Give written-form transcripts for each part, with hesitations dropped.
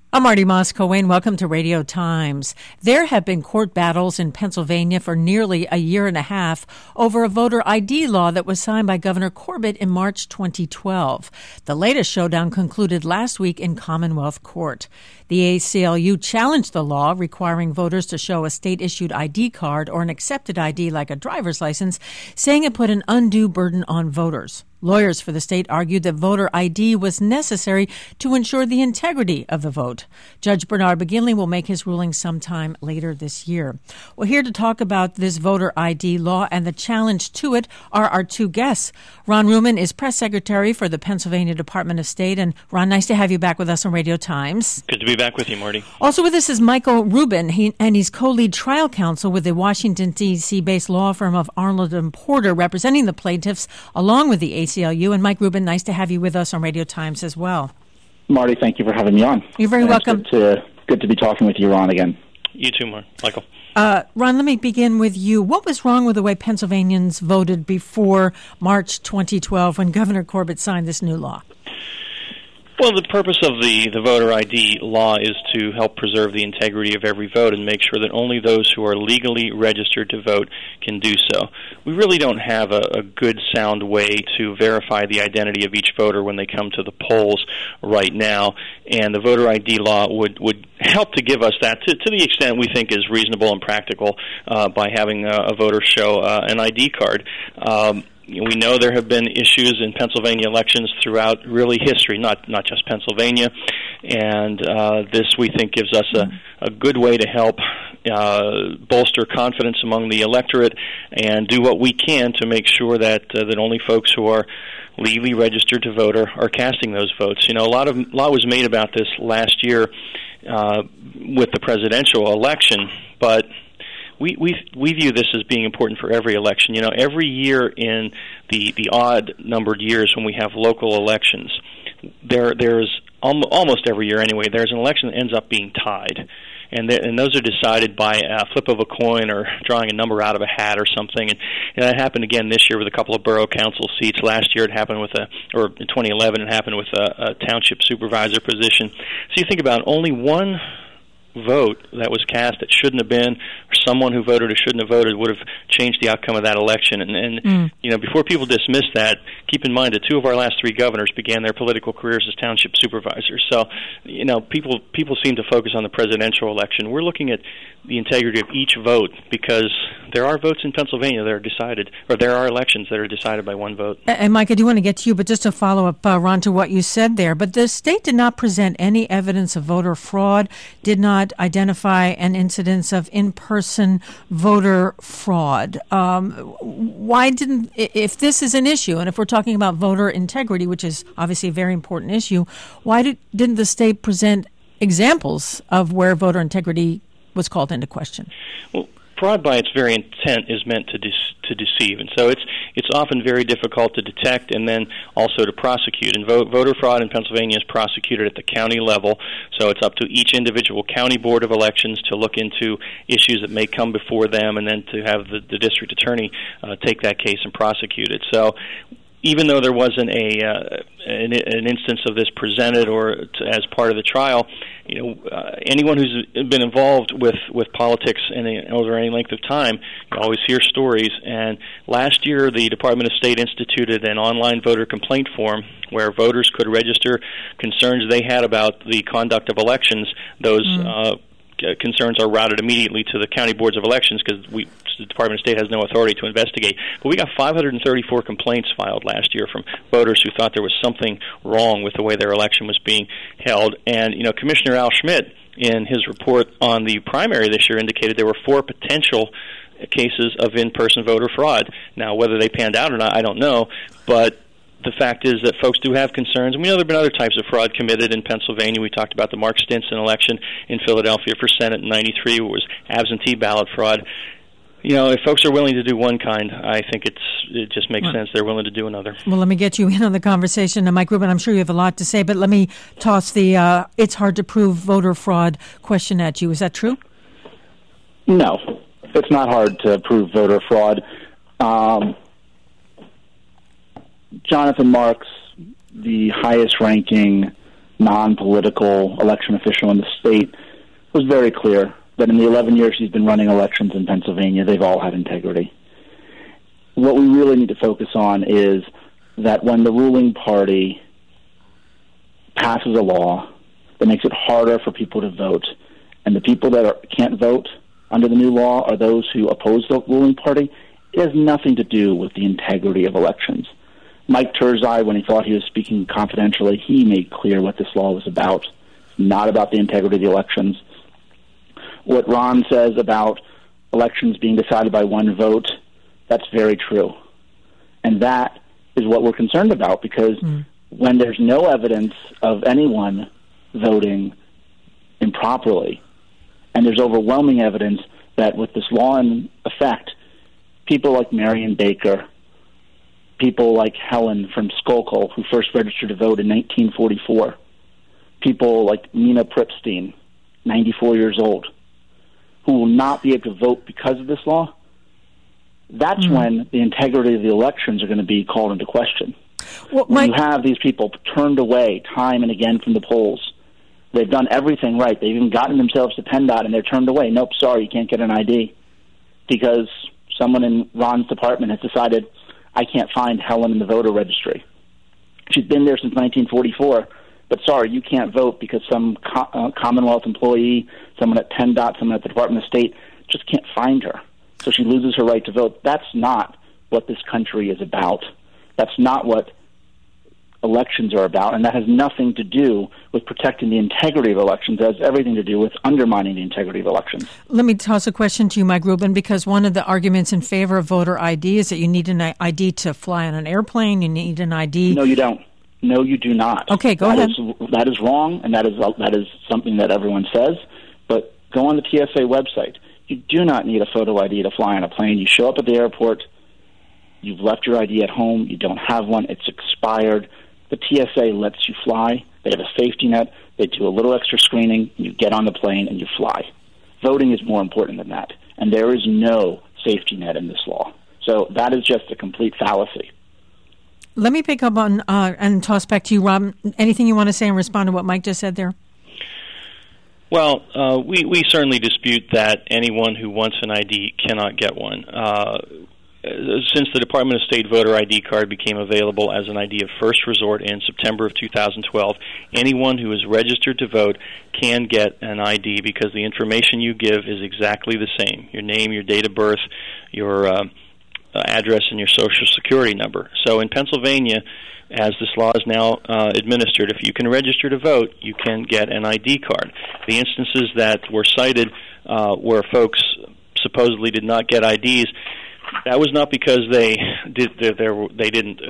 I'm Marty Moscow-Wayne. Welcome to Radio Times. There have been court battles in Pennsylvania for nearly a year and a half over a voter ID law that was signed by Governor Corbett in March 2012. The latest showdown concluded last week in Commonwealth Court. The ACLU challenged the law requiring voters to show a state-issued ID card or an accepted ID like a driver's license, saying it put an undue burden on voters. Lawyers for the state argued that voter ID was necessary to ensure the integrity of the vote. Judge Bernard McGinley will make his ruling sometime later this year. Well, here to talk about this voter ID law and the challenge to it are our two guests. Ron Ruman is press secretary for the Pennsylvania Department of State. And Ron, nice to have you back with us on Radio Times. Good to be back with you, Marty. Also with us is Michael Rubin, he's co-lead trial counsel with the Washington, D.C.-based law firm of Arnold & Porter, representing the plaintiffs along with the ACLU. And Mike Rubin, nice to have you with us on Radio Times as well. Marty, thank you for having me on. You're very welcome. It's good to be talking with you, Ron, again. You too, Michael. Ron, let me begin with you. What was wrong with the way Pennsylvanians voted before March 2012 when Governor Corbett signed this new law? Well, the purpose of the voter ID law is to help preserve the integrity of every vote and make sure that only those who are legally registered to vote can do so. We really don't have a good, sound way to verify the identity of each voter when they come to the polls right now, and the voter ID law would help to give us that to the extent we think is reasonable and practical by having a voter show an ID card. We know there have been issues in Pennsylvania elections throughout really history, not just Pennsylvania, and this we think gives us a good way to help bolster confidence among the electorate and do what we can to make sure that only folks who are legally registered to vote are casting those votes. You know, a lot was made about this last year with the presidential election, but we view this as being important for every election. You know, every year in the odd-numbered years when we have local elections, there's almost every year anyway, there's an election that ends up being tied. And those are decided by a flip of a coin or drawing a number out of a hat or something. And that happened again this year with a couple of borough council seats. Last year it happened or in 2011 it happened with a township supervisor position. So you think about only one vote that was cast that shouldn't have been, or someone who voted or shouldn't have voted would have changed the outcome of that election. And you know, before people dismiss that, keep in mind that two of our last three governors began their political careers as township supervisors. So, you know, people seem to focus on the presidential election. We're looking at the integrity of each vote because there are votes in Pennsylvania that are decided, or there are elections that are decided by one vote. And Mike, I do want to get to you, but just to follow up, Ron, to what you said there, but the state did not present any evidence of voter fraud, did not identify an incidence of in-person voter fraud. Why didn't, if this is an issue, and if we're talking about voter integrity, which is obviously a very important issue, why didn't the state present examples of where voter integrity was called into question? Well, fraud by its very intent is meant to deceive, and so it's often very difficult to detect and then also to prosecute. And voter fraud in Pennsylvania is prosecuted at the county level, so it's up to each individual county board of elections to look into issues that may come before them, and then to have the district attorney take that case and prosecute it. So even though there wasn't an instance of this presented or as part of the trial, you know, anyone who's been involved with politics over any length of time, you always hear stories. And last year, the Department of State instituted an online voter complaint form where voters could register concerns they had about the conduct of elections. Those concerns are routed immediately to the county boards of elections because the Department of State has no authority to investigate. But we got 534 complaints filed last year from voters who thought there was something wrong with the way their election was being held. And, you know, Commissioner Al Schmidt, in his report on the primary this year, indicated there were 4 potential cases of in-person voter fraud. Now, whether they panned out or not, I don't know, but the fact is that folks do have concerns. And we know there have been other types of fraud committed in Pennsylvania. We talked about the Mark Stinson election in Philadelphia for Senate in '93, where it was absentee ballot fraud. You know, if folks are willing to do one kind, I think it just makes sense they're willing to do another. Well, let me get you in on the conversation. And Mike Rubin, I'm sure you have a lot to say, but let me toss the it's hard to prove voter fraud question at you. Is that true? No, it's not hard to prove voter fraud. Jonathan Marks, the highest-ranking non-political election official in the state, was very clear that in the 11 years he's been running elections in Pennsylvania, they've all had integrity. What we really need to focus on is that when the ruling party passes a law that makes it harder for people to vote, and the people that can't vote under the new law are those who oppose the ruling party, it has nothing to do with the integrity of elections. Mike Turzai, when he thought he was speaking confidentially, he made clear what this law was about, not about the integrity of the elections. What Ron says about elections being decided by one vote, that's very true. And that is what we're concerned about, because when there's no evidence of anyone voting improperly, and there's overwhelming evidence that with this law in effect, people like Marion Baker, people like Helen from Schuylkill, who first registered to vote in 1944, people like Nina Pripstein, 94 years old, who will not be able to vote because of this law, that's when the integrity of the elections are going to be called into question. Well, when you have these people turned away time and again from the polls, they've done everything right. They've even gotten themselves to PennDOT, and they're turned away. Nope, sorry, you can't get an ID because someone in Ron's department has decided, I can't find Helen in the voter registry. She's been there since 1944, but sorry, you can't vote because some Commonwealth employee, someone at PennDOT, someone at the Department of State, just can't find her. So she loses her right to vote. That's not what this country is about. That's not what elections are about, and that has nothing to do with protecting the integrity of elections. It has everything to do with undermining the integrity of elections. Let me toss a question to you, Mike Rubin, because one of the arguments in favor of voter ID is that you need an ID to fly on an airplane. You need an ID. No, you don't. No, you do not. Okay, go ahead. That is wrong, and that is something that everyone says. But go on the TSA website. You do not need a photo ID to fly on a plane. You show up at the airport. You've left your ID at home. You don't have one. It's expired. The TSA lets you fly. They have a safety net. They do a little extra screening. You get on the plane and you fly. Voting is more important than that, and there is no safety net in this law. So that is just a complete fallacy. Let me pick up on and toss back to you, Rob. Anything you want to say and respond to what Mike just said there? Well, we certainly dispute that anyone who wants an ID cannot get one. Since the Department of State voter ID card became available as an ID of first resort in September of 2012, anyone who is registered to vote can get an ID because the information you give is exactly the same: your name, your date of birth, your address, and your Social Security number. So in Pennsylvania, as this law is now administered, if you can register to vote, you can get an ID card. The instances that were cited where folks supposedly did not get IDs, that was not because they didn't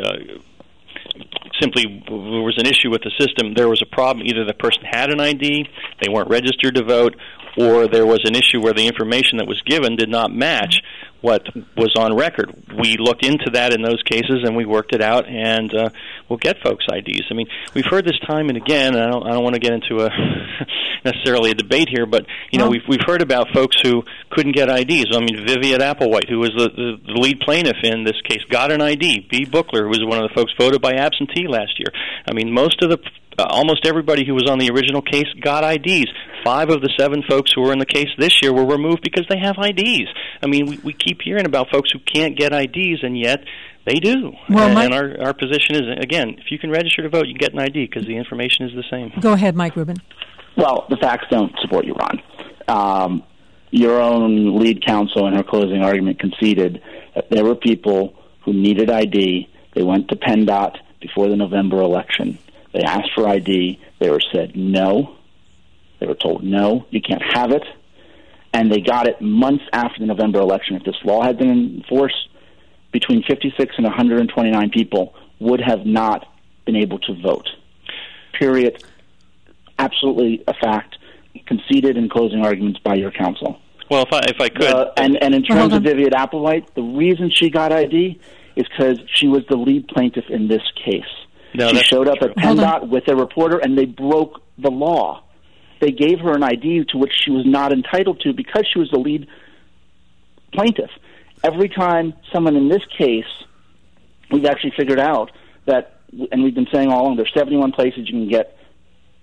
simply there was an issue with the system. There was a problem. Either the person had an ID, they weren't registered to vote, or there was an issue where the information that was given did not match what was on record. We looked into that in those cases, and we worked it out, and we'll get folks IDs. I mean, we've heard this time and again, and I don't want to get into necessarily a debate here, but we've heard about folks who couldn't get IDs. I mean, Vivian Applewhite, who was the lead plaintiff in this case, got an ID. B. Bookler, who was one of the folks voted by absentee last year. I mean, almost everybody who was on the original case got IDs. 5 of the 7 folks who were in the case this year were removed because they have IDs. I mean, we keep hearing about folks who can't get IDs, and yet they do. Well, and our position is, again, if you can register to vote, you get an ID because the information is the same. Go ahead, Mike Rubin. Well, the facts don't support you, Ron. Your own lead counsel in her closing argument conceded that there were people who needed ID. They went to PennDOT before the November election. They asked for ID. They were said no. They were told no, you can't have it. And they got it months after the November election. If this law had been enforced, between 56 and 129 people would have not been able to vote. Period. Absolutely a fact, conceded in closing arguments by your counsel. Well, if I could. And in terms of Vivian Applewhite, the reason she got ID is because she was the lead plaintiff in this case. No, she showed up at PennDOT with a reporter, and they broke the law. They gave her an ID to which she was not entitled to because she was the lead plaintiff. Every time someone in this case, we've actually figured out that, and we've been saying all along, there's 71 places you can get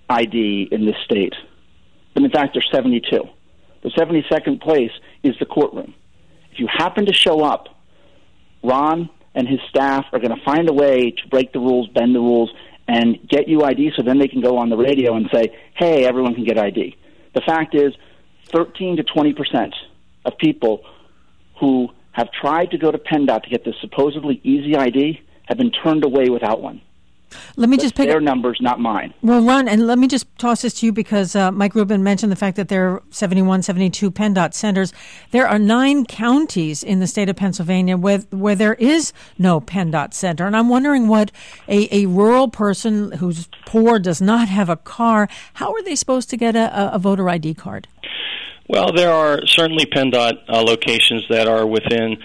ID in this state. But in fact, there's 72. The 72nd place is the courtroom. If you happen to show up, Ron and his staff are going to find a way to break the rules, bend the rules, and get you ID so then they can go on the radio and say, hey, everyone can get ID. The fact is 13 to 20% of people who have tried to go to PennDOT to get this supposedly easy ID have been turned away without one. Let me just pick their numbers, not mine. Well, Ron, and let me just toss this to you because Mike Rubin mentioned the fact that there are 71, 72 PennDOT centers. There are 9 counties in the state of Pennsylvania where there is no PennDOT center. And I'm wondering what a rural person who's poor, does not have a car, how are they supposed to get a voter ID card? Well, there are certainly PennDOT locations that are within,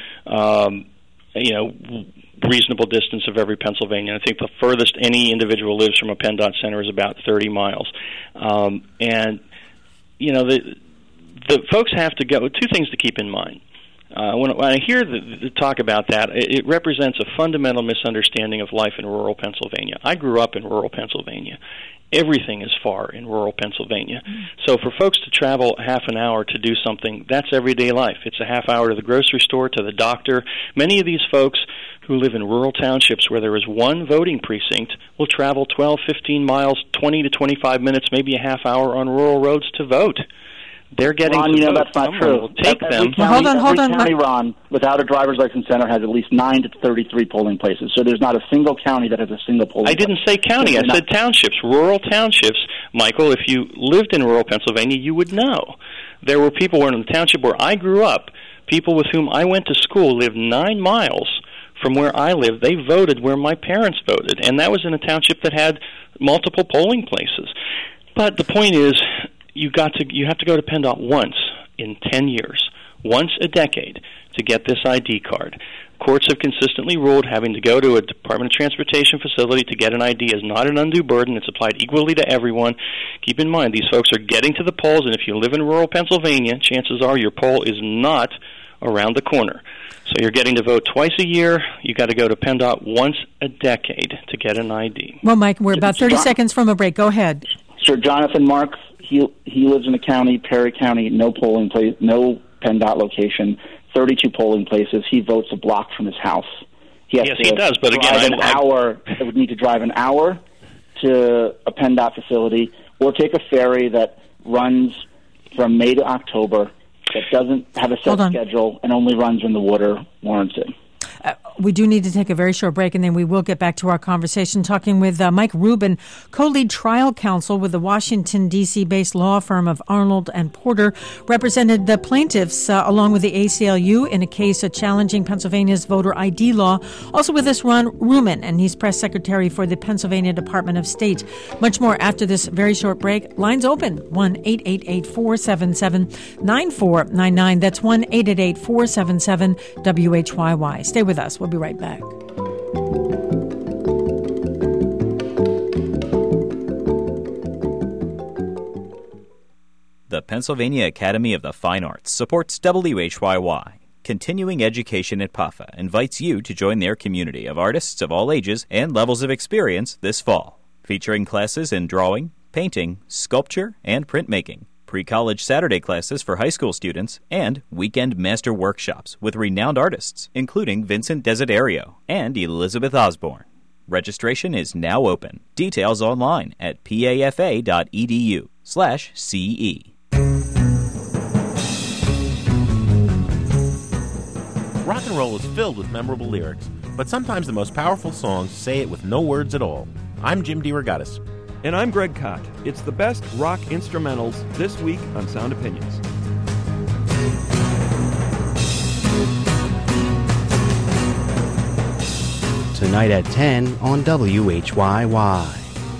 reasonable distance of every Pennsylvanian. I think the furthest any individual lives from a PennDOT center is about 30 miles. The folks have to go. 2 things to keep in mind. When I hear the talk about that, it represents a fundamental misunderstanding of life in rural Pennsylvania. I grew up in rural Pennsylvania. Everything is far in rural Pennsylvania. So for folks to travel half an hour to do something, that's everyday life. It's a half hour to the grocery store, to the doctor. Many of these folks who live in rural townships where there is one voting precinct will travel 12, 15 miles, 20 to 25 minutes, maybe a half hour on rural roads to vote. They're getting Ron, to vote. that's not true. Will take them. Hold on. Every county, Ron, without a driver's license center has at least 9 to 33 polling places. So there's not a single county that has a single polling place. I didn't say county. I said townships, rural townships. Michael, if you lived in rural Pennsylvania, you would know. There were people in the township where I grew up, people with whom I went to school lived 9 miles from where I lived. They voted where my parents voted, and that was in a township that had multiple polling places. But the point is, you have to go to PennDOT once in 10 years, once a decade, to get this ID card. Courts have consistently ruled having to go to a Department of Transportation facility to get an ID is not an undue burden. It's applied equally to everyone. Keep in mind, these folks are getting to the polls, and if you live in rural Pennsylvania, chances are your poll is not around the corner. So you're getting to vote twice a year. You've got to go to PennDOT once a decade to get an ID. Well, Mike, we're about 30 seconds from a break. Go ahead. Sir Jonathan Marks, he lives in a county, Perry County, no polling place, no PennDOT location, 32 polling places. He votes a block from his house. He does, but again, I would need to drive an hour to a PennDOT facility or take a ferry that runs from May to October that doesn't have a set schedule and only runs when the water warrants it. We do need to take a very short break, and then we will get back to our conversation talking with Mike Rubin, co-lead trial counsel with the Washington, D.C.-based law firm of Arnold and Porter, represented the plaintiffs along with the ACLU in a case challenging Pennsylvania's voter ID law. Also with us, Ron Ruman, and he's press secretary for the Pennsylvania Department of State. Much more after this very short break. Lines open, 1-888-477-9499. That's 1-888-477-WHYY. Stay with us. We'll be right back. The Pennsylvania Academy of the Fine Arts supports WHYY. Continuing Education at PAFA invites you to join their community of artists of all ages and levels of experience this fall, featuring classes in drawing, painting, sculpture, and printmaking, pre-college Saturday classes for high school students, and weekend master workshops with renowned artists, including Vincent Desiderio and Elizabeth Osborne. Registration is now open. Details online at pafa.edu/CE. Rock and roll is filled with memorable lyrics, but sometimes the most powerful songs say it with no words at all. I'm Jim DeRogatis. And I'm Greg Kot. It's the best rock instrumentals this week on Sound Opinions. Tonight at 10 on WHYY.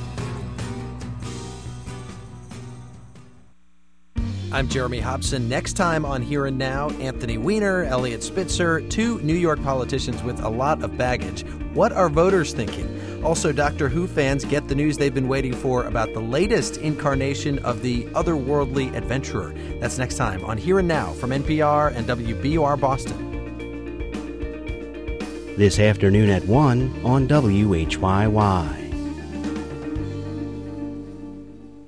I'm Jeremy Hobson. Next time on Here and Now, Anthony Weiner, Elliot Spitzer, 2 New York politicians with a lot of baggage. What are voters thinking? Also, Doctor Who fans get the news they've been waiting for about the latest incarnation of the otherworldly adventurer. That's next time on Here and Now from NPR and WBUR Boston. This afternoon at 1 on WHYY.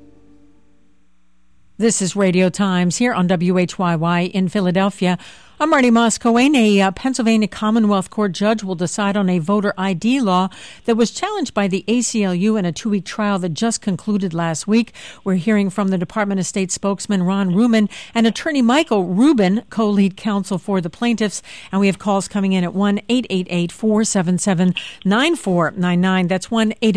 This is Radio Times here on WHYY in Philadelphia. I'm Marty Moscowane. A Pennsylvania Commonwealth Court judge will decide on a voter ID law that was challenged by the ACLU in a 2-week trial that just concluded last week. We're hearing from the Department of State spokesman Ron Rubin and attorney Michael Rubin, co-lead counsel for the plaintiffs. And we have calls coming in at 1-888-477-9499. That's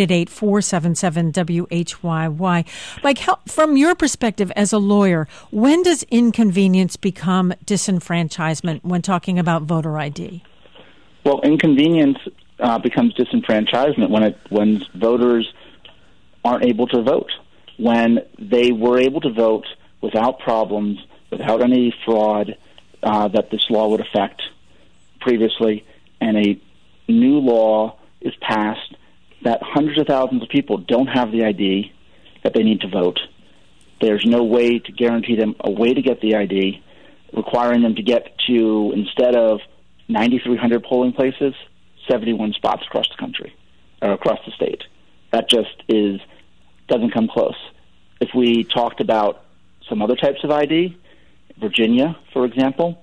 1-888-477-WHYY. Mike, from your perspective as a lawyer, when does inconvenience become disenfranchisement when talking about voter ID? Well, inconvenience becomes disenfranchisement when voters aren't able to vote. When they were able to vote without problems, without any fraud that this law would affect previously, and a new law is passed that hundreds of thousands of people don't have the ID that they need to vote. There's no way to guarantee them a way to get the ID, requiring them to get to, instead of 9,300 polling places, 71 spots across the country, or across the state. That just doesn't come close. If we talked about some other types of ID, Virginia, for example,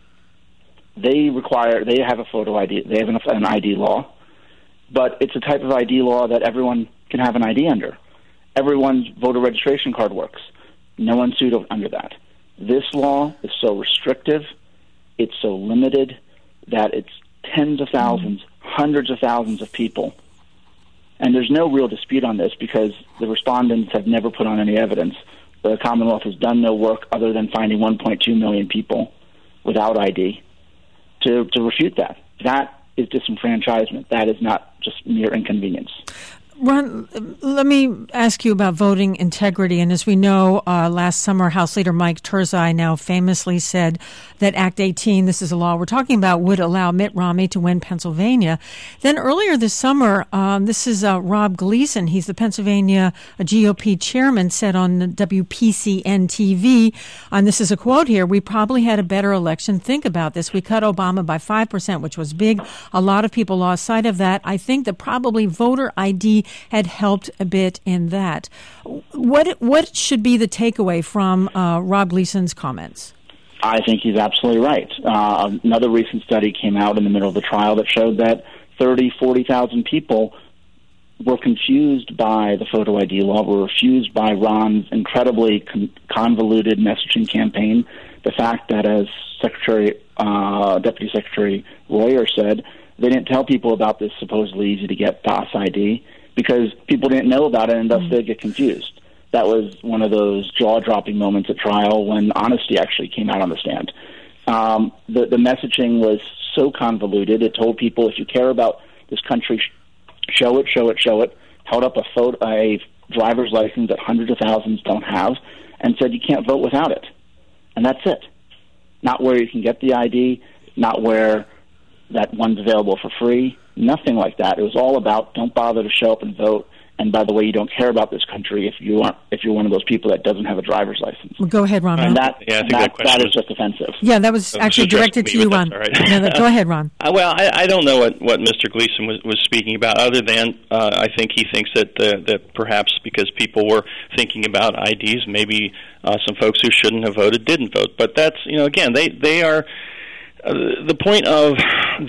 they have a photo ID, they have an ID law, but it's a type of ID law that everyone can have an ID under. Everyone's voter registration card works. No one's sued under that. This law is so restrictive, it's so limited, that it's tens of thousands, hundreds of thousands of people. And there's no real dispute on this because the respondents have never put on any evidence. The Commonwealth has done no work other than finding 1.2 million people without ID to refute that. That is disenfranchisement. That is not just mere inconvenience. Ron, let me ask you about voting integrity. And as we know, last summer, House Leader Mike Turzai now famously said that Act 18, this is a law we're talking about, would allow Mitt Romney to win Pennsylvania. Then earlier this summer, this is Rob Gleason. He's the Pennsylvania GOP chairman, said on the WPCN TV, and this is a quote here, "We probably had a better election. Think about this. We cut Obama by 5%, which was big. A lot of people lost sight of that. I think that probably voter ID had helped a bit in that." What should be the takeaway from Rob Gleason's comments? I think he's absolutely right. Another recent study came out in the middle of the trial that showed that 40,000 people were confused by the photo ID law, were confused by Ron's incredibly convoluted messaging campaign. The fact that, as Deputy Secretary Royer said, they didn't tell people about this supposedly easy-to-get DOS ID because people didn't know about it, and thus they'd get confused. That was one of those jaw-dropping moments at trial when honesty actually came out on the stand. The messaging was so convoluted, it told people, if you care about this country, show it, held up a driver's license that hundreds of thousands don't have, and said you can't vote without it. And that's it. Not where you can get the ID, not where that one's available for free, nothing like that. It was all about don't bother to show up and vote. And by the way, you don't care about this country if you're one of those people that doesn't have a driver's license. Well, go ahead, Ron. And that is just offensive. Yeah, that was actually directed to you, Ron. Right. Go ahead, Ron. Well, I don't know what Mr. Gleason was speaking about, other than I think he thinks that perhaps because people were thinking about IDs, maybe some folks who shouldn't have voted didn't vote. But that's, again, they are. The point of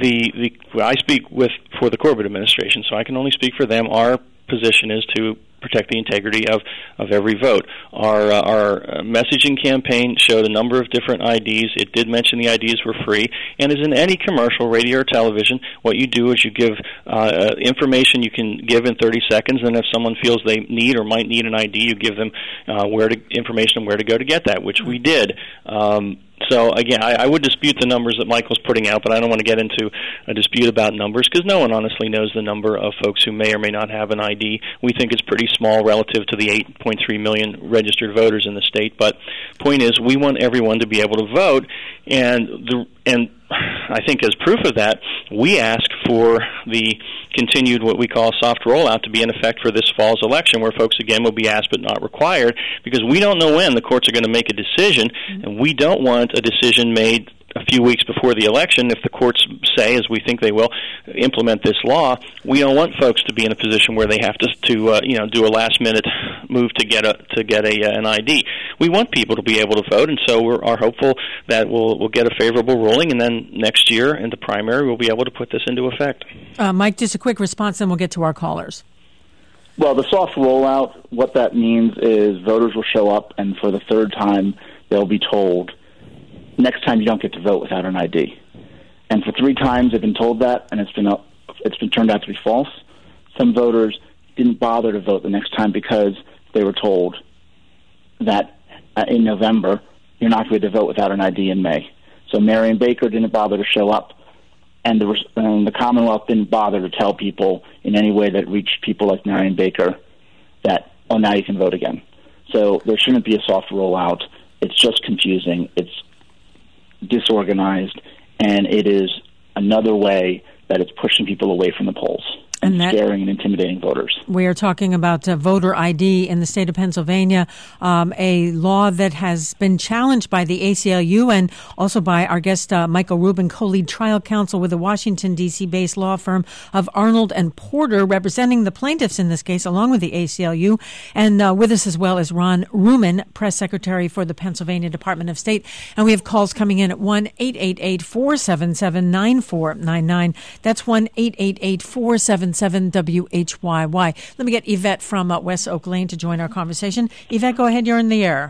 I speak for the Corbett administration, so I can only speak for them. Our position is to protect the integrity of every vote. Our messaging campaign showed a number of different IDs. It did mention the IDs were free, and as in any commercial, radio or television, what you do is you give information you can give in 30 seconds, and if someone feels they need or might need an ID, you give them information on where to go to get that, which we did. So, again, I would dispute the numbers that Michael's putting out, but I don't want to get into a dispute about numbers because no one honestly knows the number of folks who may or may not have an ID. We think it's pretty small relative to the 8.3 million registered voters in the state, but point is we want everyone to be able to vote, and I think as proof of that, we ask for the continued what we call soft rollout to be in effect for this fall's election, where folks, again, will be asked but not required, because we don't know when the courts are going to make a decision, and we don't want a decision made a few weeks before the election, if the courts say, as we think they will, implement this law, we don't want folks to be in a position where they have to do a last-minute move to get an ID. We want people to be able to vote, and so we are hopeful that we'll get a favorable ruling, and then next year in the primary we'll be able to put this into effect. Mike, just a quick response, then we'll get to our callers. Well, the soft rollout, what that means is voters will show up, and for the third time, they'll be told, next time you don't get to vote without an ID. And for 3 times they've been told that, and it's been turned out to be false. Some voters didn't bother to vote the next time because they were told that in November, you're not going to vote without an ID in May. So Marion Baker didn't bother to show up, and the Commonwealth didn't bother to tell people in any way that reached people like Marion Baker that, oh, now you can vote again. So there shouldn't be a soft rollout. It's just confusing. It's disorganized, and it is another way that it's pushing people away from the polls and scaring and intimidating voters. We are talking about voter ID in the state of Pennsylvania, a law that has been challenged by the ACLU and also by our guest, Michael Rubin, co-lead trial counsel with the Washington, D.C.-based law firm of Arnold and Porter, representing the plaintiffs in this case, along with the ACLU. And with us as well is Ron Ruman, press secretary for the Pennsylvania Department of State. And we have calls coming in at 1-888-477-9499. That's 1-888-477-WHYY. Let me get Yvette from West Oak Lane to join our conversation. Yvette, go ahead. You're in the air.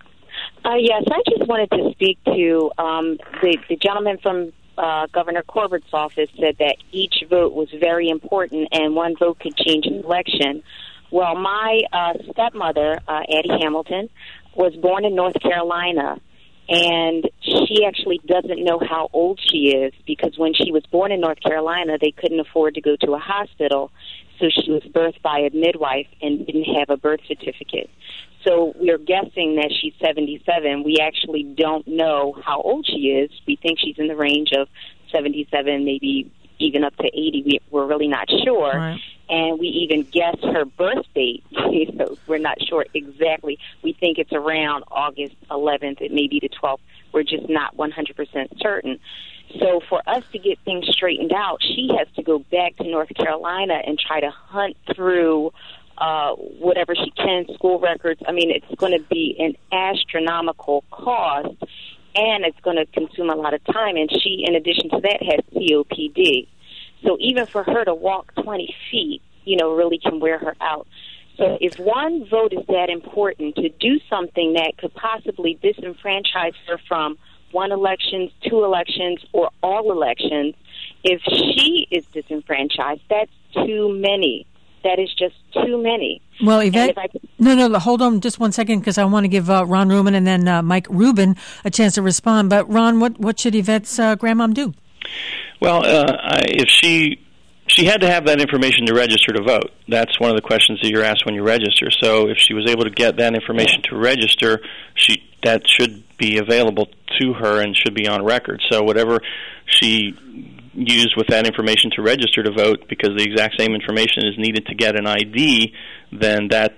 Yes, I just wanted to speak to the gentleman from Governor Corbett's office said that each vote was very important and one vote could change an election. Well, my stepmother, Addie Hamilton, was born in North Carolina. And she actually doesn't know how old she is because when she was born in North Carolina, they couldn't afford to go to a hospital. So she was birthed by a midwife and didn't have a birth certificate. So we're guessing that she's 77. We actually don't know how old she is. We think she's in the range of 77, maybe even up to 80. We're really not sure. Right. And we even guess her birth date. So we're not sure exactly. We think it's around August 11th. It may be the 12th. We're just not 100% certain. So for us to get things straightened out, she has to go back to North Carolina and try to hunt through whatever she can, school records. I mean, it's going to be an astronomical cost, and it's going to consume a lot of time. And she, in addition to that, has COPD. So even for her to walk 20 feet, really can wear her out. So if one vote is that important, to do something that could possibly disenfranchise her from one election, 2 elections, or all elections, if she is disenfranchised, that's too many. That is just too many. Well, Yvette, no, hold on just one second because I want to give Ron Ruman and then Mike Rubin a chance to respond. But, Ron, what should Yvette's grandmom do? Well, if she had to have that information to register to vote. That's one of the questions that you're asked when you register. So if she was able to get that information to register, that should be available to her and should be on record. So whatever she used with that information to register to vote, because the exact same information is needed to get an ID, then that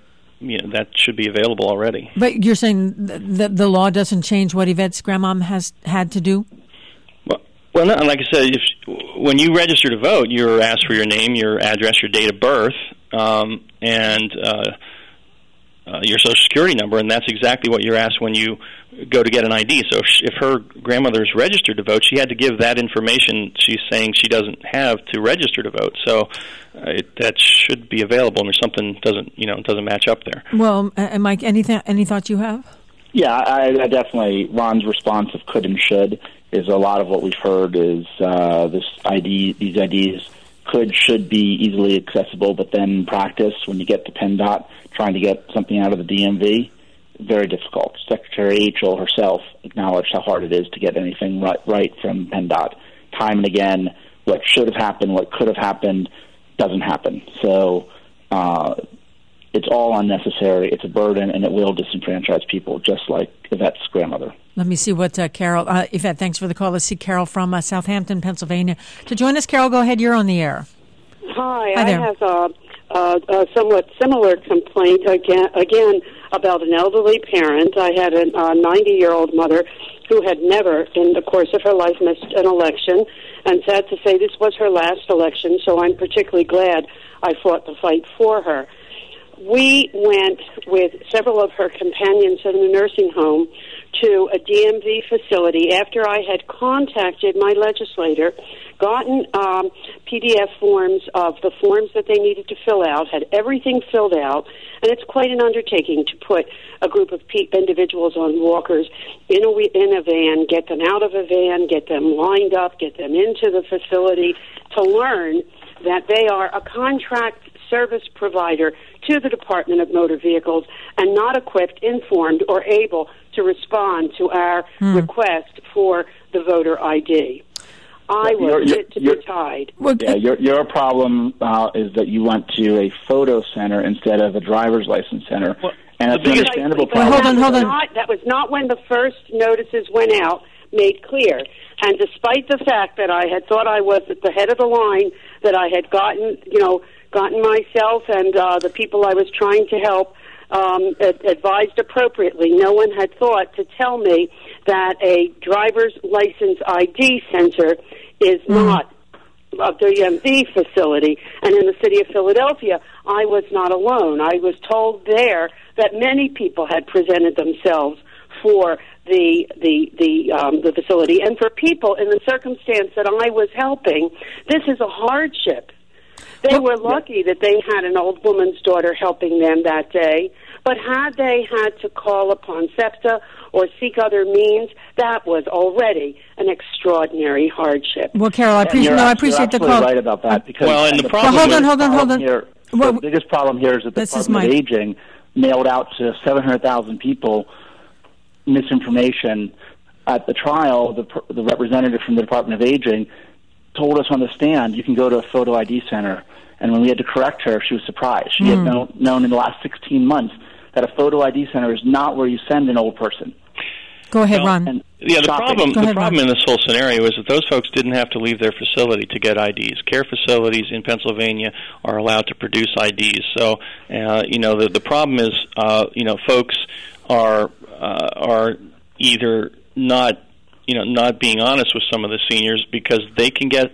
should be available already. But you're saying the law doesn't change what Yvette's grandmom has had to do? Well, no, like I said, when you register to vote, you're asked for your name, your address, your date of birth, and your Social Security number, and that's exactly what you're asked when you go to get an ID. So if her grandmother's registered to vote, she had to give that information she's saying she doesn't have to register to vote. So that should be available, and there's something doesn't match up there. Well, Mike, any thoughts you have? Yeah, I definitely, Ron's response of could and should is a lot of what we've heard is these IDs should be easily accessible, but then in practice, when you get to PennDOT, trying to get something out of the DMV, very difficult. Secretary H.L. herself acknowledged how hard it is to get anything right from PennDOT. Time and again, what should have happened, what could have happened, doesn't happen. So it's all unnecessary. It's a burden, and it will disenfranchise people, just like Yvette's grandmother. Let me see what Carol, Yvette, thanks for the call. Let's see Carol from Southampton, Pennsylvania. To join us, Carol, go ahead. You're on the air. Hi there. I have a somewhat similar complaint again about an elderly parent. I had a 90-year-old mother who had never, in the course of her life, missed an election. And sad to say, this was her last election, so I'm particularly glad I fought the fight for her. We went with several of her companions in a nursing home to a DMV facility after I had contacted my legislator, gotten PDF forms of the forms that they needed to fill out, had everything filled out, and it's quite an undertaking to put a group of individuals on walkers in a van, get them out of a van, get them lined up, get them into the facility to learn that they are a contract service provider to the Department of Motor Vehicles and not equipped, informed, or able to respond to our request for the voter ID. I was fit to be tied. Your problem is that you went to a photo center instead of a driver's license center. And it's an understandable problem. Hold on. That was not when the first notices went out made clear. And despite the fact that I had thought I was at the head of the line, that I had gotten myself and the people I was trying to help advised appropriately, no one had thought to tell me that a driver's license ID center is not a DMV facility. And in the city of Philadelphia, I was not alone. I was told there that many people had presented themselves for the facility. And for people in the circumstance that I was helping, this is a hardship. They were lucky that they had an old woman's daughter helping them that day, but had they had to call upon SEPTA or seek other means, that was already an extraordinary hardship. Well, Carol, I appreciate the call. You're right about that. Because hold on. The biggest problem here is that the Department of Aging mailed out to 700,000 people misinformation at the trial. The representative from the Department of Aging told us on the stand, you can go to a photo ID center. And when we had to correct her, she was surprised. She had known in the last 16 months that a photo ID center is not where you send an old person. Go ahead, Ron. The problem in this whole scenario is that those folks didn't have to leave their facility to get IDs. Care facilities in Pennsylvania are allowed to produce IDs. So, the problem is, folks are either not being honest with some of the seniors because they can get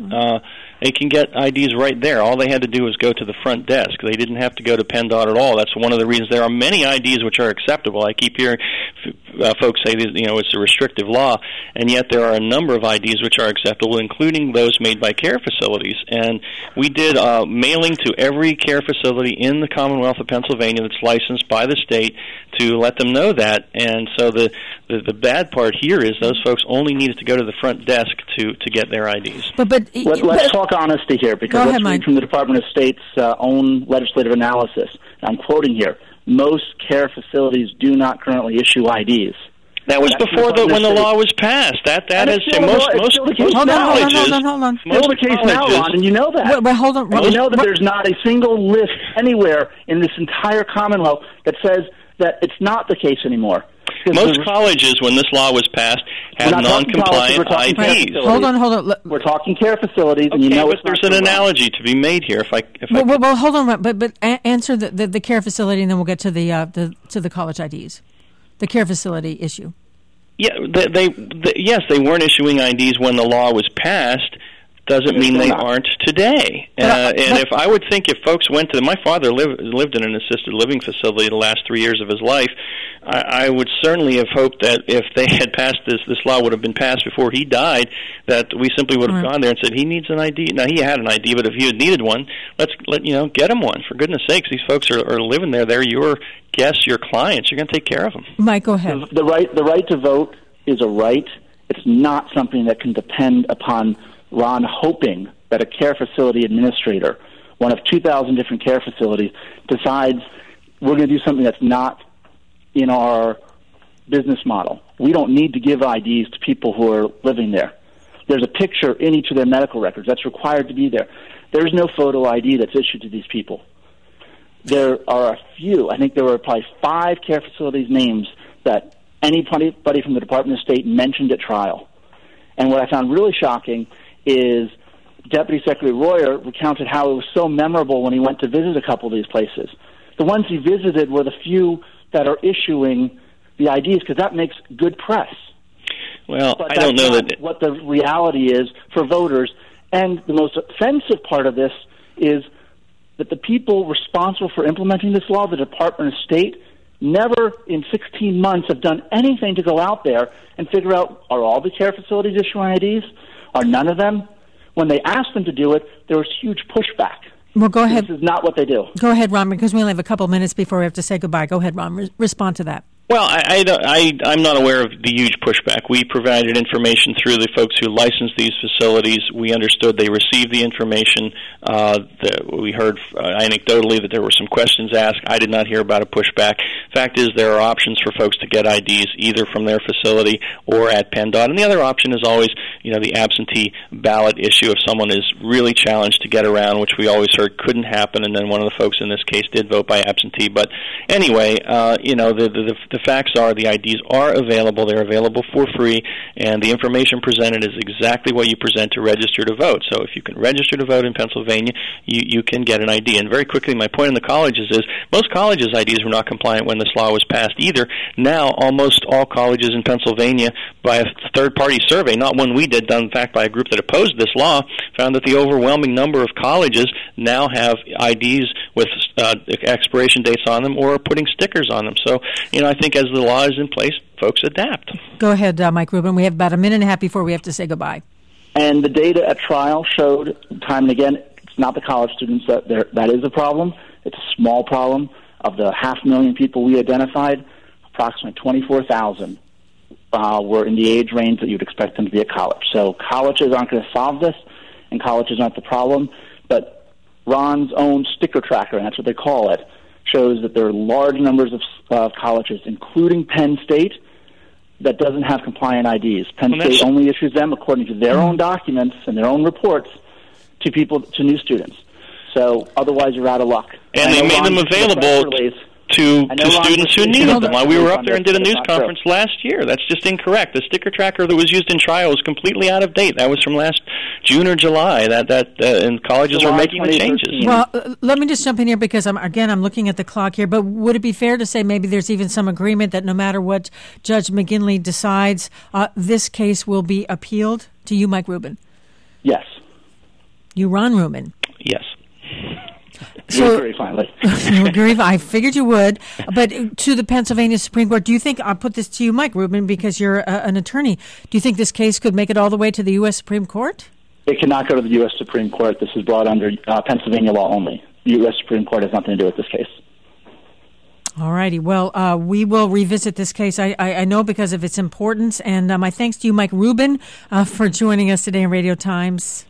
IDs right there. All they had to do was go to the front desk. They didn't have to go to PennDOT at all. That's one of the reasons there are many IDs which are acceptable. I keep hearing folks say that, it's a restrictive law, and yet there are a number of IDs which are acceptable, including those made by care facilities. And we did mailing to every care facility in the Commonwealth of Pennsylvania that's licensed by the state to let them know that. And so the bad part here is those folks only needed to go to the front desk to get their IDs. Let's talk honesty here, because let's read from the Department of State's own legislative analysis. I'm quoting here. Most care facilities do not currently issue IDs. That was before when the law was passed. That is most colleges. Hold on. Still the case now, Ron, and you know that. Wait, hold on. You know that there's not a single list anywhere in this entire Commonwealth that says that it's not the case anymore. Most colleges, when this law was passed, had non-compliant IDs. Hold on. We're talking care facilities, and but there's an analogy to be made here. Well, hold on. But answer the care facility, and then we'll get to the college IDs. The care facility issue. Yeah, yes, they weren't issuing IDs when the law was passed. Doesn't mean they aren't today. And if I would think if folks went to my father lived in an assisted living facility the last 3 years of his life, I would certainly have hoped that if they had passed this law would have been passed before he died, that we simply would have gone there and said he needs an ID. Now he had an ID, but if he had needed one, get him one. For goodness sakes, these folks are living there. They're your guests, your clients. You're going to take care of them. Mike, go ahead. The right to vote is a right. It's not something that can depend upon Ron hoping that a care facility administrator, one of 2,000 different care facilities, decides we're going to do something that's not in our business model. We don't need to give IDs to people who are living there. There's a picture in each of their medical records. That's required to be there. There's no photo ID that's issued to these people. There are a few. I think there were probably 5 care facilities' names that anybody from the Department of State mentioned at trial. And what I found really shocking is Deputy Secretary Royer recounted how it was so memorable when he went to visit a couple of these places. The ones he visited were the few that are issuing the IDs, because that makes good press. Well, but I don't know that what the reality is for voters. And the most offensive part of this is that the people responsible for implementing this law, the Department of State, never in 16 months have done anything to go out there and figure out, are all the care facilities issuing IDs? Are none of them? When they asked them to do it, there was huge pushback. Well, go ahead. This is not what they do. Go ahead, Ron, because we only have a couple minutes before we have to say goodbye. Go ahead, Ron. Respond to that. Well, I'm not aware of the huge pushback. We provided information through the folks who licensed these facilities. We understood they received the information. We heard anecdotally that there were some questions asked. I did not hear about a pushback. Fact is, there are options for folks to get IDs either from their facility or at PennDOT. And the other option is always, the absentee ballot issue if someone is really challenged to get around, which we always heard couldn't happen. And then one of the folks in this case did vote by absentee. But anyway, the facts are the IDs are available. They're available for free, and the information presented is exactly what you present to register to vote. So if you can register to vote in Pennsylvania, you can get an ID. And very quickly, my point in the colleges is most colleges' IDs were not compliant when this law was passed either. Now, almost all colleges in Pennsylvania, by a third-party survey, not one we did, done in fact by a group that opposed this law, found that the overwhelming number of colleges now have IDs with expiration dates on them or are putting stickers on them. So, I think as the law is in place, folks adapt. Go ahead, Mike Rubin. We have about a minute and a half before we have to say goodbye. And the data at trial showed time and again, it's not the college students that is a problem. It's a small problem. Of the 500,000 people we identified, approximately 24,000 were in the age range that you'd expect them to be at college. So colleges aren't going to solve this, and colleges aren't the problem. But Ron's own sticker tracker, and that's what they call it, shows that there are large numbers of colleges, including Penn State, that doesn't have compliant IDs. Penn State only issues them according to their own documents and their own reports to new students. So otherwise, you're out of luck. And they made them available to students who needed them. We were up there and did a news conference last year. That's just incorrect. The sticker tracker that was used in trial was completely out of date. That was from last June or July. And colleges are making the changes. Well, let me just jump in here because I'm looking at the clock here. But would it be fair to say maybe there's even some agreement that no matter what Judge McGinley decides, this case will be appealed? To you, Mike Rubin. Yes. You, Ron Rubin. Yes. So, agree, finally. You agree? I figured you would. But to the Pennsylvania Supreme Court, do you think, I'll put this to you, Mike Rubin, because you're an attorney, do you think this case could make it all the way to the U.S. Supreme Court? It cannot go to the U.S. Supreme Court. This is brought under Pennsylvania law only. The U.S. Supreme Court has nothing to do with this case. All righty. Well, we will revisit this case, I know, because of its importance. And my thanks to you, Mike Rubin, for joining us today in Radio Times.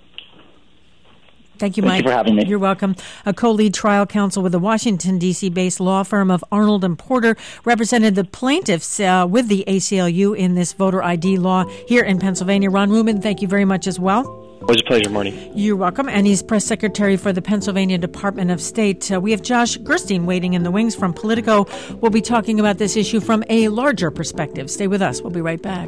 Thank you, Mike. Thank you for having me. You're welcome. A co-lead trial counsel with the Washington, D.C.-based law firm of Arnold & Porter represented the plaintiffs with the ACLU in this voter ID law here in Pennsylvania. Ron Rubin, thank you very much as well. Always a pleasure, Marty. You're welcome. And he's press secretary for the Pennsylvania Department of State. We have Josh Gerstein waiting in the wings from Politico. We'll be talking about this issue from a larger perspective. Stay with us. We'll be right back.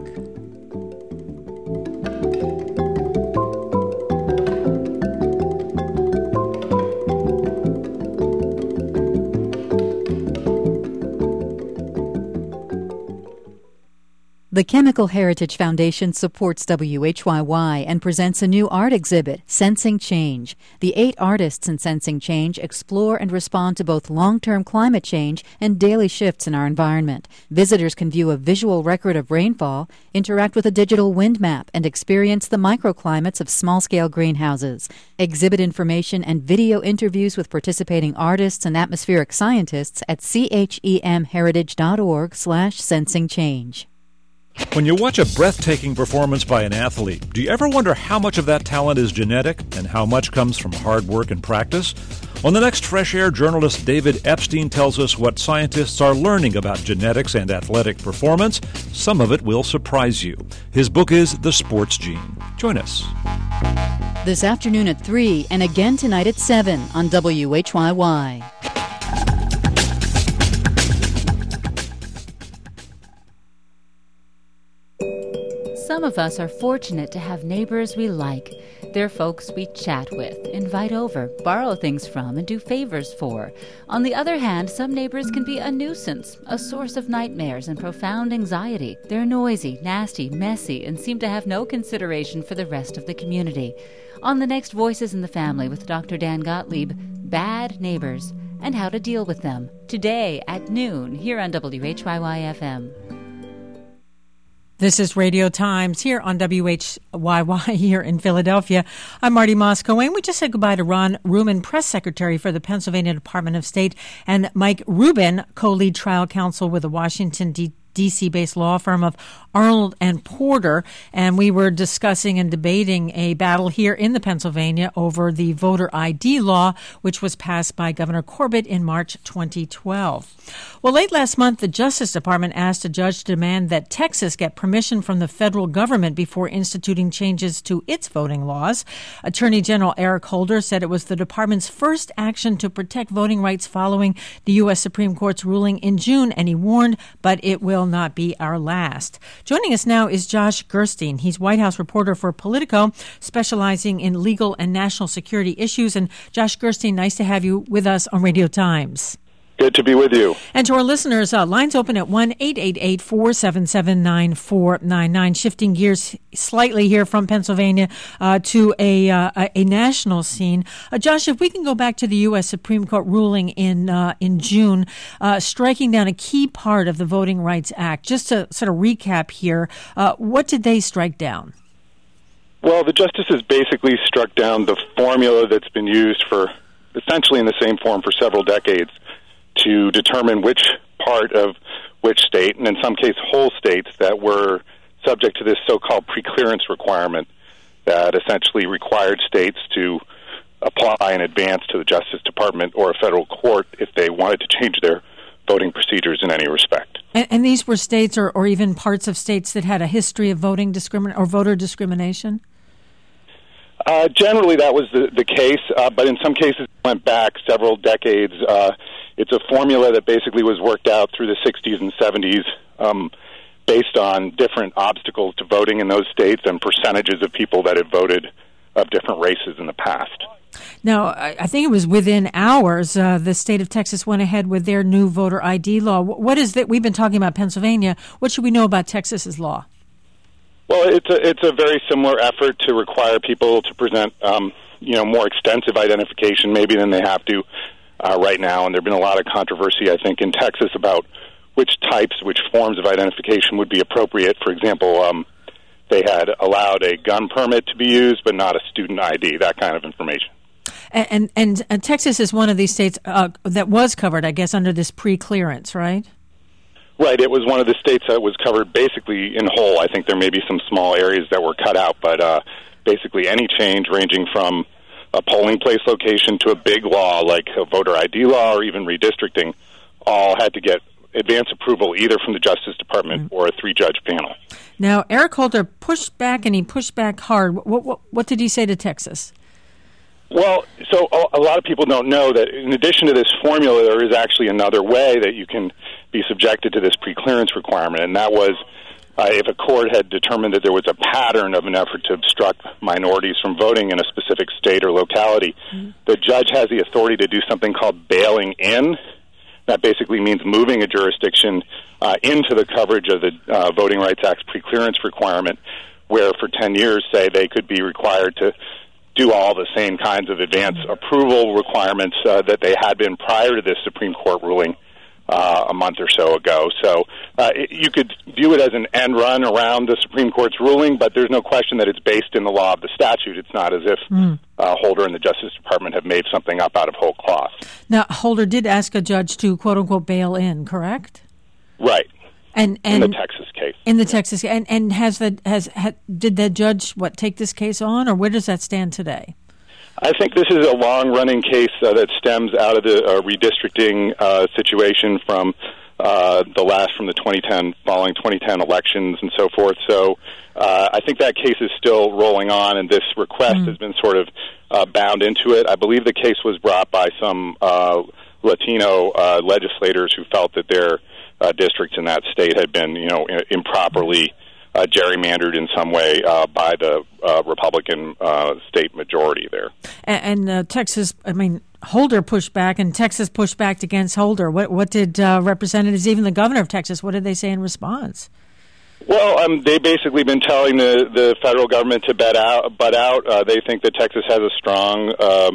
The Chemical Heritage Foundation supports WHYY and presents a new art exhibit, Sensing Change. The 8 artists in Sensing Change explore and respond to both long-term climate change and daily shifts in our environment. Visitors can view a visual record of rainfall, interact with a digital wind map, and experience the microclimates of small-scale greenhouses. Exhibit information and video interviews with participating artists and atmospheric scientists at chemheritage.org/sensingchange. When you watch a breathtaking performance by an athlete, do you ever wonder how much of that talent is genetic and how much comes from hard work and practice? On the next Fresh Air, journalist David Epstein tells us what scientists are learning about genetics and athletic performance. Some of it will surprise you. His book is The Sports Gene. Join us. This afternoon at 3 and again tonight at 7 on WHYY. Some of us are fortunate to have neighbors we like. They're folks we chat with, invite over, borrow things from, and do favors for. On the other hand, some neighbors can be a nuisance, a source of nightmares and profound anxiety. They're noisy, nasty, messy, and seem to have no consideration for the rest of the community. On the next Voices in the Family with Dr. Dan Gottlieb, bad neighbors and how to deal with them. Today at noon here on WHYY-FM. This is Radio Times here on WHYY here in Philadelphia. I'm Marty Moscow, and we just said goodbye to Ron Ruman, Press Secretary for the Pennsylvania Department of State, and Mike Rubin, co-lead trial counsel with the Washington, D.C.-based law firm of Arnold and Porter, and we were discussing and debating a battle here in the Pennsylvania over the voter ID law, which was passed by Governor Corbett in March 2012. Well, late last month, the Justice Department asked a judge to demand that Texas get permission from the federal government before instituting changes to its voting laws. Attorney General Eric Holder said it was the department's first action to protect voting rights following the U.S. Supreme Court's ruling in June, and he warned, but it will not be our last. Joining us now is Josh Gerstein. He's White House reporter for Politico, specializing in legal and national security issues. And Josh Gerstein, nice to have you with us on Radio Times. Good to be with you. And to our listeners, lines open at 1-888-477-9499. Shifting gears slightly here from Pennsylvania to a national scene. Josh, if we can go back to the U.S. Supreme Court ruling in June, striking down a key part of the Voting Rights Act. Just to sort of recap here, what did they strike down? Well, the justices basically struck down the formula that's been used for essentially in the same form for several decades to determine which part of which state, and in some cases whole states, that were subject to this so-called preclearance requirement that essentially required states to apply in advance to the Justice Department or a federal court if they wanted to change their voting procedures in any respect. And these were states or even parts of states that had a history of voting or voter discrimination? Generally, that was the case, but in some cases it went back several decades. It's a formula that basically was worked out through the 60s and 70s based on different obstacles to voting in those states and percentages of people that had voted of different races in the past. Now, I think it was within hours the state of Texas went ahead with their new voter ID law. What is that? We've been talking about Pennsylvania. What should we know about Texas's law? Well, it's a very similar effort to require people to present, more extensive identification maybe than they have to right now. And there's been a lot of controversy, I think, in Texas about which forms of identification would be appropriate. For example, they had allowed a gun permit to be used, but not a student ID, that kind of information. And Texas is one of these states that was covered, I guess, under this pre-clearance, right? Right. It was one of the states that was covered basically in whole. I think there may be some small areas that were cut out, but basically any change ranging from a polling place location to a big law like a voter ID law or even redistricting all had to get advance approval either from the Justice Department or a 3-judge panel. Now, Eric Holder pushed back, and he pushed back hard. What did he say to Texas? Well, so a lot of people don't know that in addition to this formula, there is actually another way that you can be subjected to this preclearance requirement, and that was if a court had determined that there was a pattern of an effort to obstruct minorities from voting in a specific state or locality, the judge has the authority to do something called bailing in. That basically means moving a jurisdiction into the coverage of the Voting Rights Act's preclearance requirement, where for 10 years, say, they could be required to do all the same kinds of advance approval requirements that they had been prior to this Supreme Court ruling a month or so ago. So you could view it as an end run around the Supreme Court's ruling, but there's no question that it's based in the law of the statute. It's not as if Holder and the Justice Department have made something up out of whole cloth. Now, Holder did ask a judge to, quote-unquote, bail in, correct? Right. And in the Texas case. In the Texas case. And did the judge, take this case on, or where does that stand today? I think this is a long-running case that stems out of the redistricting situation from the 2010, following 2010 elections and so forth. So I think that case is still rolling on, and this request has been sort of bound into it. I believe the case was brought by some Latino legislators who felt that their districts in that state had been, improperly gerrymandered in some way by the Republican state majority there. And Texas, Holder pushed back, and Texas pushed back against Holder. What did representatives, even the governor of Texas, what did they say in response? Well, they've basically been telling the federal government to butt out. They think that Texas has a strong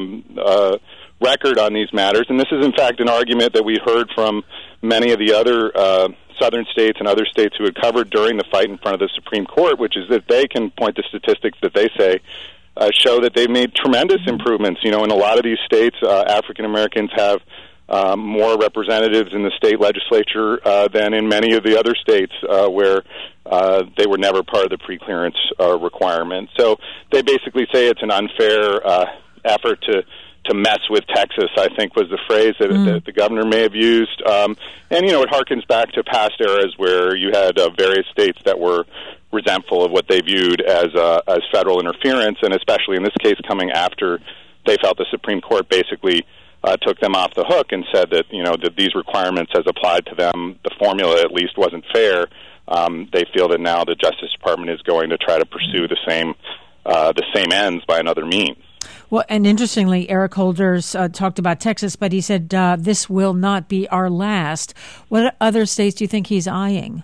record on these matters, and this is, in fact, an argument that we heard from many of the other southern states and other states who had covered during the fight in front of the Supreme Court, which is that they can point to statistics that they say show that they've made tremendous improvements. In a lot of these states, African Americans have more representatives in the state legislature than in many of the other states where they were never part of the preclearance requirement. So they basically say it's an unfair effort to mess with Texas, I think was the phrase that the governor may have used. And, it harkens back to past eras where you had various states that were resentful of what they viewed as federal interference, and especially in this case coming after they felt the Supreme Court basically took them off the hook and said that, that these requirements as applied to them, the formula at least wasn't fair. They feel that now the Justice Department is going to try to pursue the same ends by another means. Well, and interestingly, Eric Holder's talked about Texas, but he said this will not be our last. What other states do you think he's eyeing?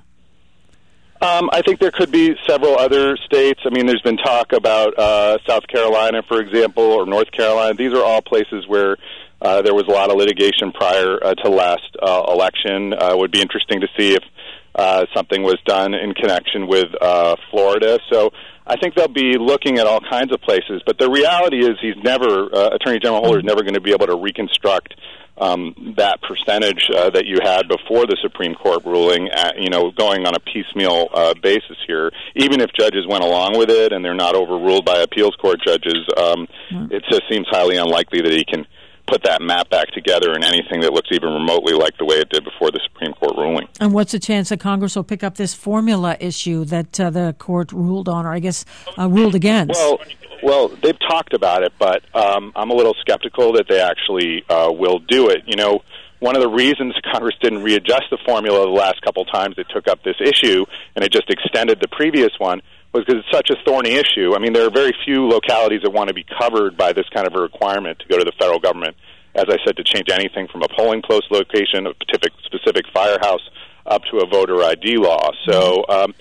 I think there could be several other states. There's been talk about South Carolina, for example, or North Carolina. These are all places where there was a lot of litigation prior to last election. It would be interesting to see if something was done in connection with Florida. So I think they'll be looking at all kinds of places. But the reality is Attorney General Holder is never going to be able to reconstruct that percentage that you had before the Supreme Court ruling, going on a piecemeal basis here. Even if judges went along with it and they're not overruled by appeals court judges, it just seems highly unlikely that he can put that map back together in anything that looks even remotely like the way it did before the Supreme Court ruling. And what's the chance that Congress will pick up this formula issue that the court ruled on, or I guess ruled against? Well, they've talked about it, but I'm a little skeptical that they actually will do it. One of the reasons Congress didn't readjust the formula the last couple times it took up this issue, and it just extended the previous one, was because it's such a thorny issue. There are very few localities that want to be covered by this kind of a requirement to go to the federal government, as I said, to change anything from a polling place location, a specific firehouse, up to a voter ID law. So,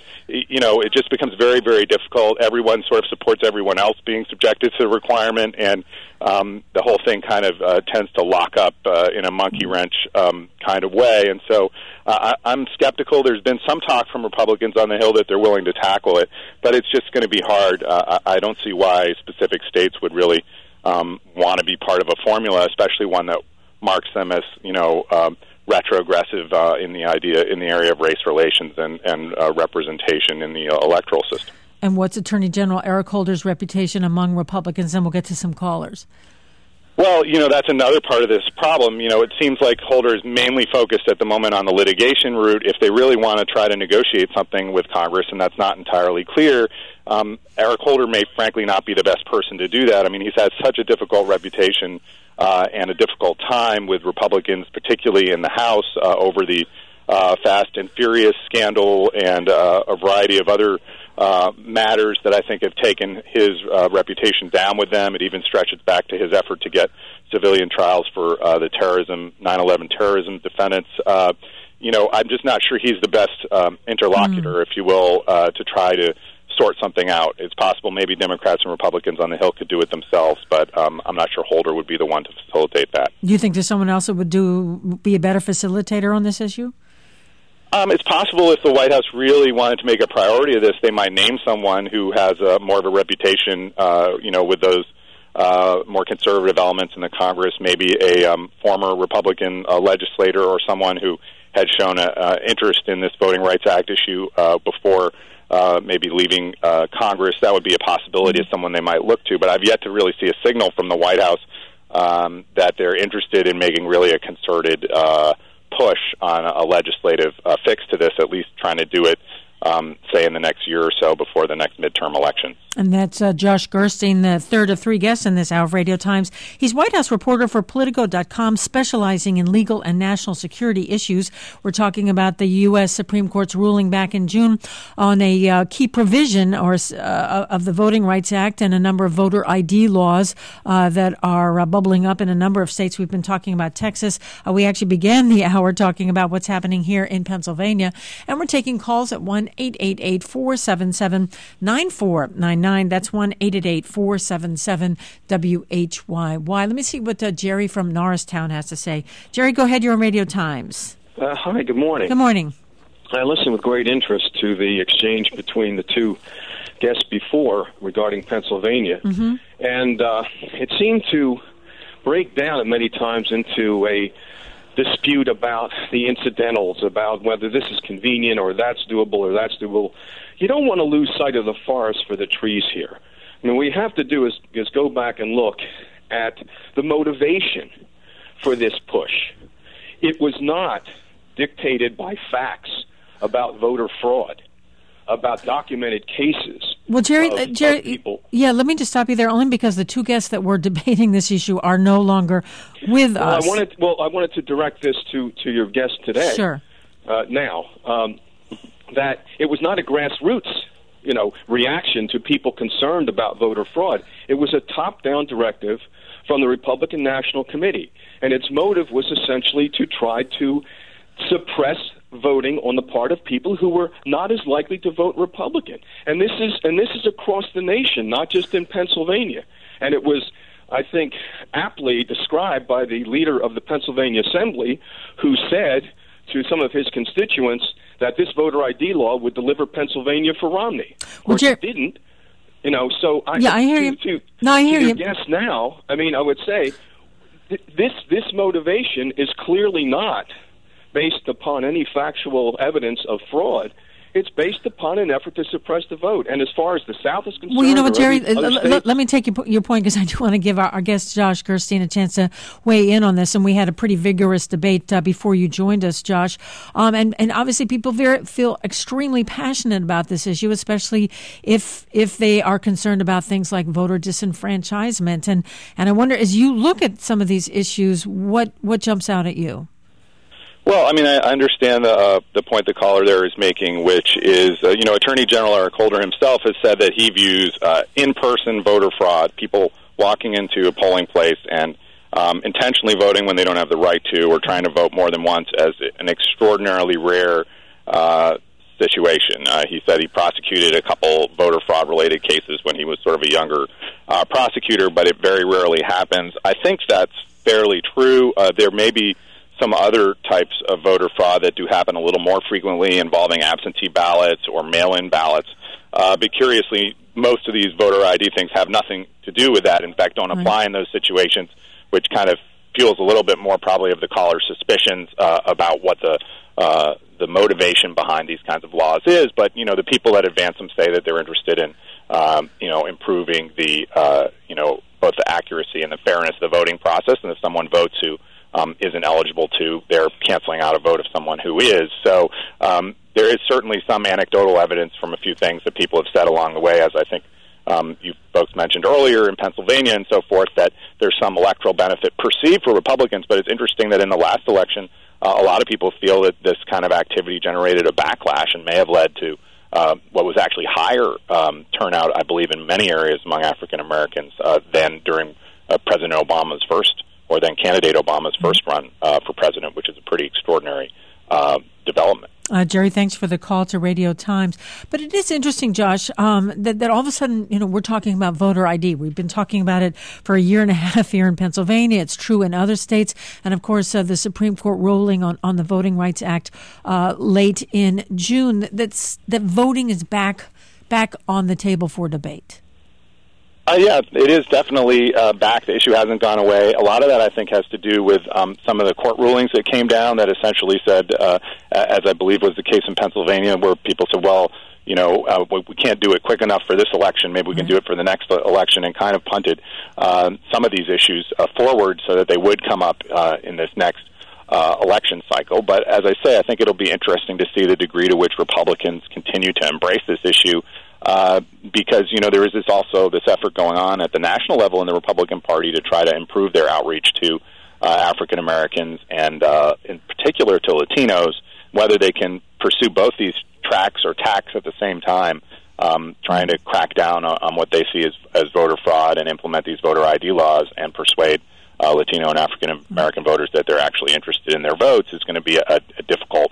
it just becomes very, very difficult. Everyone sort of supports everyone else being subjected to the requirement, and the whole thing kind of tends to lock up in a monkey wrench kind of way. And so I'm skeptical. There's been some talk from Republicans on the Hill that they're willing to tackle it, but it's just going to be hard. I don't see why specific states would really want to be part of a formula, especially one that marks them as, retrogressive in the area of race relations and representation in the electoral system. And what's Attorney General Eric Holder's reputation among Republicans? And we'll get to some callers. Well, that's another part of this problem. It seems like Holder is mainly focused at the moment on the litigation route. If they really want to try to negotiate something with Congress, and that's not entirely clear, Eric Holder may frankly not be the best person to do that. He's had such a difficult reputation and a difficult time with Republicans, particularly in the House, over the Fast and Furious scandal and a variety of other matters that I think have taken his reputation down with them. It even stretches back to his effort to get civilian trials for the 9/11 terrorism defendants. I'm just not sure he's the best interlocutor, if you will, to try to sort something out. It's possible maybe Democrats and Republicans on the Hill could do it themselves, but I'm not sure Holder would be the one to facilitate that. Do you think there's someone else that would be a better facilitator on this issue? It's possible if the White House really wanted to make a priority of this, they might name someone who has more of a reputation, with those more conservative elements in the Congress, maybe a former Republican legislator or someone who had shown an interest in this Voting Rights Act issue before maybe leaving Congress. That would be a possibility of someone they might look to, but I've yet to really see a signal from the White House that they're interested in making really a concerted push on a legislative fix to this, at least trying to do it say, in the next year or so before the next midterm election. And that's Josh Gerstein, the third of three guests in this hour of Radio Times. He's White House reporter for Politico.com, specializing in legal and national security issues. We're talking about the U.S. Supreme Court's ruling back in June on a key provision of the Voting Rights Act and a number of voter ID laws that are bubbling up in a number of states. We've been talking about Texas. We actually began the hour talking about what's happening here in Pennsylvania. And we're taking calls at 1-888-477-9499. That's 1-888-477-WHYY. Let me see what Jerry from Norristown has to say. Jerry, go ahead. You're on Radio Times. Hi, good morning. Good morning. I listened with great interest to the exchange between the two guests before regarding Pennsylvania. Mm-hmm. And it seemed to break down at many times into a dispute about the incidentals, about whether this is convenient or that's doable or that's doable. You don't want to lose sight of the forest for the trees here. I mean, what we have to do is go back and look at the motivation for this push. It was not dictated by facts about voter fraud, about documented cases. Well, Jerry, people. Yeah, let me just stop you there, only because the two guests that were debating this issue are no longer with us. I wanted to direct this to your guest today. Sure. That it was not a grassroots, reaction to people concerned about voter fraud. It was a top-down directive from the Republican National Committee, and its motive was essentially to try to suppress voting on the part of people who were not as likely to vote Republican. And this is across the nation, not just in Pennsylvania. And it was, I think, aptly described by the leader of the Pennsylvania Assembly, who said to some of his constituents that this voter ID law would deliver Pennsylvania for Romney. Of course, it didn't. So I hear you. I hear you. Yes, now, I would say this motivation is clearly not based upon any factual evidence of fraud. It's based upon an effort to suppress the vote. And as far as the South is concerned... Well, you know what, Jerry, let me take your point, because I do want to give our guest, Josh Gerstein, a chance to weigh in on this. And we had a pretty vigorous debate before you joined us, Josh. And obviously people feel extremely passionate about this issue, especially if they are concerned about things like voter disenfranchisement. And I wonder, as you look at some of these issues, what jumps out at you? Well, I understand the point the caller there is making, which is, Attorney General Eric Holder himself has said that he views in-person voter fraud, people walking into a polling place and intentionally voting when they don't have the right to, or trying to vote more than once, as an extraordinarily rare situation. He said he prosecuted a couple voter fraud-related cases when he was sort of a younger prosecutor, but it very rarely happens. I think that's fairly true. There may be some other types of voter fraud that do happen a little more frequently, involving absentee ballots or mail-in ballots. But curiously, most of these voter ID things have nothing to do with that. In fact, don't apply in those situations, which kind of fuels a little bit more probably of the caller's suspicions about what the motivation behind these kinds of laws is. But, the people that advance them say that they're interested in, improving the, both the accuracy and the fairness of the voting process. And if someone votes who isn't eligible to, they're canceling out a vote of someone who is. So there is certainly some anecdotal evidence from a few things that people have said along the way, as I think you folks mentioned earlier in Pennsylvania and so forth, that there's some electoral benefit perceived for Republicans. But it's interesting that in the last election, a lot of people feel that this kind of activity generated a backlash and may have led to what was actually higher turnout, I believe, in many areas among African Americans than during President Obama's first, or then candidate Obama's first run for president, which is a pretty extraordinary development. Jerry, thanks for the call to Radio Times. But it is interesting, Josh, that all of a sudden, we're talking about voter ID. We've been talking about it for a year and a half here in Pennsylvania. It's true in other states. And, of course, the Supreme Court ruling on the Voting Rights Act late in June, that voting is back on the table for debate. Yeah, it is definitely back. The issue hasn't gone away. A lot of that, I think, has to do with some of the court rulings that came down that essentially said, as I believe was the case in Pennsylvania, where people said, well, we can't do it quick enough for this election. Maybe we can do it for the next election, and kind of punted some of these issues forward so that they would come up in this next election cycle. But as I say, I think it'll be interesting to see the degree to which Republicans continue to embrace this issue, because, you know, there is also this effort going on at the national level in the Republican Party to try to improve their outreach to African Americans and in particular to Latinos, whether they can pursue both these tracks or tacks at the same time, trying to crack down on what they see as voter fraud and implement these voter ID laws and persuade Latino and African American voters that they're actually interested in their votes is going to be a difficult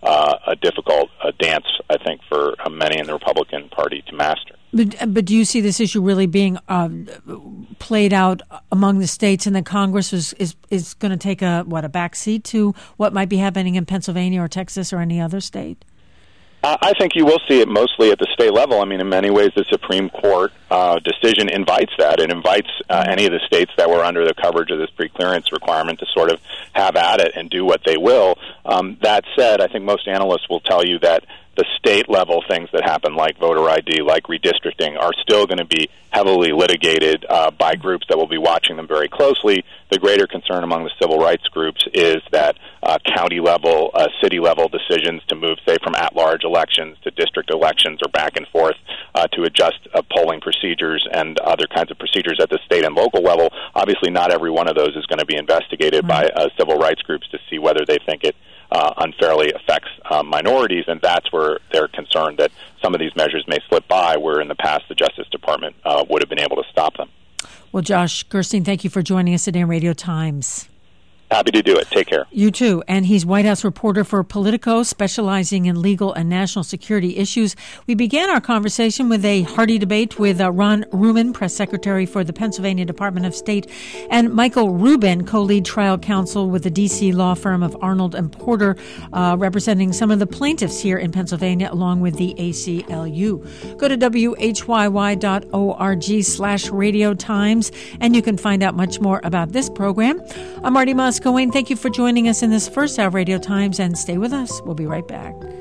dance, I think, for many in the Republican Party to master. But do you see this issue really being played out among the states, and that Congress is going to take a back seat to what might be happening in Pennsylvania or Texas or any other state? I think you will see it mostly at the state level. I mean, in many ways, the Supreme Court decision invites that. It invites any of the states that were under the coverage of this preclearance requirement to sort of have at it and do what they will. That said, I think most analysts will tell you that the state-level things that happen, like voter ID, like redistricting, are still going to be heavily litigated by groups that will be watching them very closely. The greater concern among the civil rights groups is that county-level, city-level decisions to move, say, from at-large elections to district elections or back and forth to adjust polling procedures and other kinds of procedures at the state and local level. Obviously, not every one of those is going to be investigated by civil rights groups to see whether they think it unfairly affects minorities, and that's where they're concerned that some of these measures may slip by, where in the past the Justice Department would have been able to stop them. Well, Josh Gerstein, thank you for joining us today on Radio Times. Happy to do it. Take care. You too. And he's White House reporter for Politico, specializing in legal and national security issues. We began our conversation with a hearty debate with Ron Ruman, press secretary for the Pennsylvania Department of State, and Michael Rubin, co-lead trial counsel with the D.C. law firm of Arnold and Porter, representing some of the plaintiffs here in Pennsylvania, along with the ACLU. Go to whyy.org/Radio Times, and you can find out much more about this program. I'm Marty Moscow. Thank you for joining us in this first hour of Radio Times, and stay with us. We'll be right back.